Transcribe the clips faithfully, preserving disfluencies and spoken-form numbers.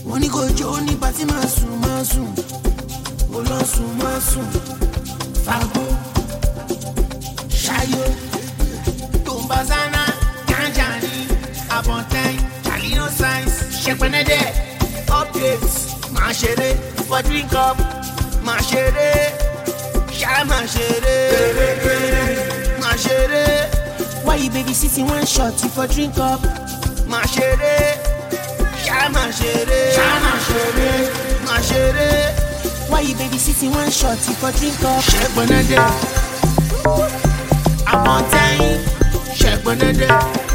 wọ́n ní kò jó ní pàtí máa sùn máa sùn ó lọ sùn máa sùn fagbó ṣayó tombazana kanjani abọ́ntẹ́yìn jalino science ṣẹpẹnẹdẹ updates máa ṣeré for drink up máa ṣeré ṣá máa ṣeré máa ṣeré. Why you baby sitting one shot you for drink up? Ma chérie, ya ma chérie, ya ma chérie, ma chérie. Why you baby sitting one shot you for drink up? Check bonade, a montagne, check bonade,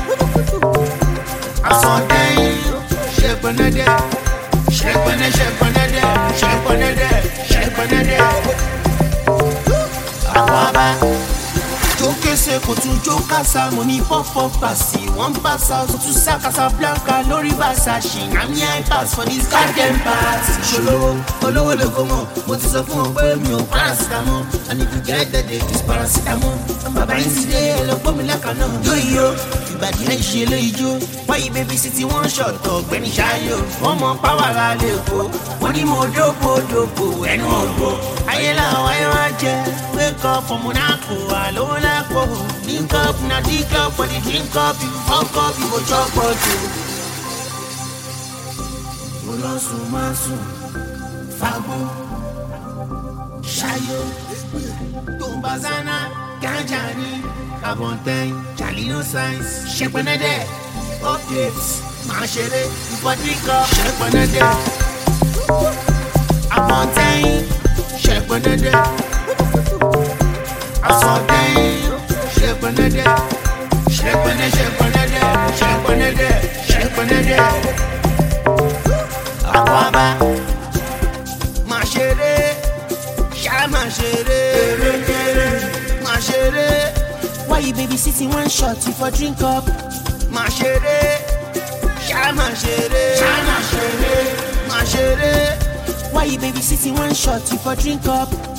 a sondaine, check bonade, check bonade, check bonade, check bonade, check bonade. A waba. Joke se kotu joka sa money pop pop passy one pass out to sa Casablanca lori Versace na me I pass for this goddamn party. Sholo olowo le go mo mo ti sọ fún o pé mi ò paracetamol and if you get that day this paracetamol and baba yin si de lo gbo mi laka na yo yo ìbàdí ẹ ṣe le ijo why you baby city one shot ọ̀gbẹ́ni ṣayo wọ́n mọ power la le ko wọ́n ní mo dopo dopo ẹnu ògbó ayé la wáyé wá jẹ wake up from Monaco alone. Link up, na the club for the drink up. You fuck up, you go chop for two. Olosu masu, fagbó, ṣayó, tombazana, kanjani, abọ́ntẹ́yìn, jalino science, ṣẹpẹnẹdẹ, updates, máa ṣeré, for drink up, ṣẹpẹnẹdẹ, abọ́ntẹ́yìn, ṣẹpẹnẹdẹ, asọ̀dẹ́yìn. Shepanade, shepanade, shepanade, shepanade, shepanade. Akwaba, ma chérie, sha ma chérie, ma chérie. Why you baby sitting one shot you for drink up? Ma chérie, sha ma chérie, sha ma chérie, ma chérie. Why you baby sitting one shot you for drink up?